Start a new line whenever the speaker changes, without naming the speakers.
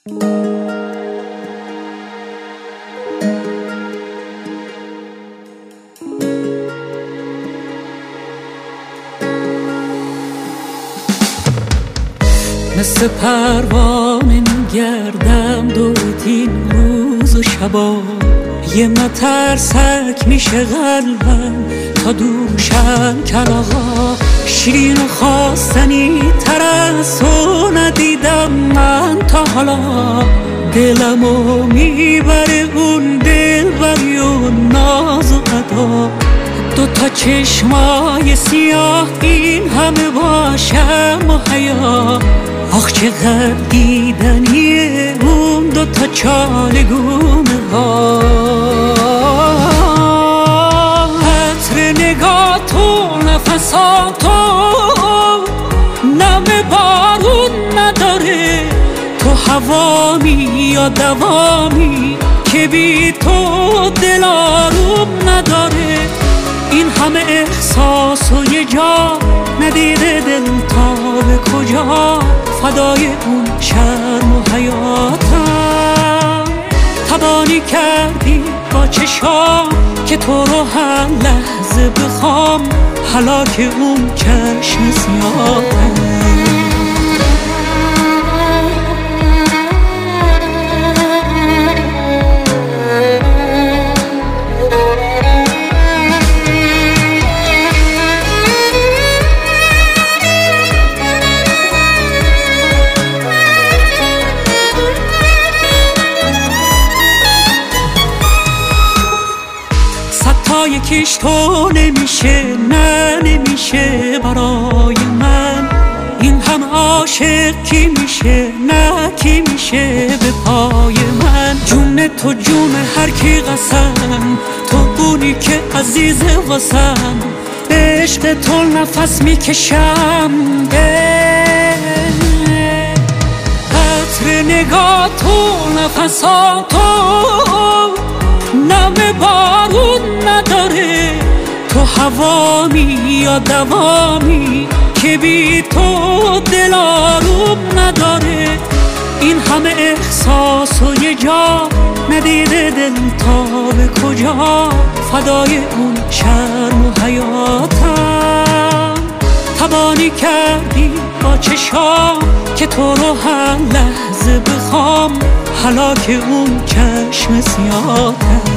مثل پروانه میگردم دورت این روز و شبا، یه مترسک میشه قلبم تا دوشم کلاغا. شیرین و خواستنی تر از تو ندیدم من تا حالا، دلمو میبره اون دلبری و ناز و ادا. دوتا چشمای سیاه این همه باشم و حیا، آخ چقدر دیدنیه اون دوتا چالگونه ها. عطر نگاه تو نفسا تو نم بارون نداره، تو هوامی یا دوامی که بی تو دل آروم نداره. این همه احساس و یه جا ندیده دل تا به کجا، فدای اون شرم و حیاتم. تبانی کردی با چشام که تو رو هر لحظه بخوام، هلاک اون چشم سیاهم. یکیش تو نمیشه، نه نمیشه برای من. این هم عاشق کی میشه، نه کی میشه به پای من. جون تو جون هر کی قسم، تو اونی که عزیزه واسم. به عشق تو نفس میکشم، عطر نگاه تو نفسا تو نم بارون نداره، تو هوامی یا دوامی که بی تو دل آروم نداره. این همه احساس و یه جا ندیده دل تا به کجا، فدای اون شرم و حیاتم. تبانی کردی با چشام که تو رو هر لحظه بخوام، هلاک اون چشم سیاهم.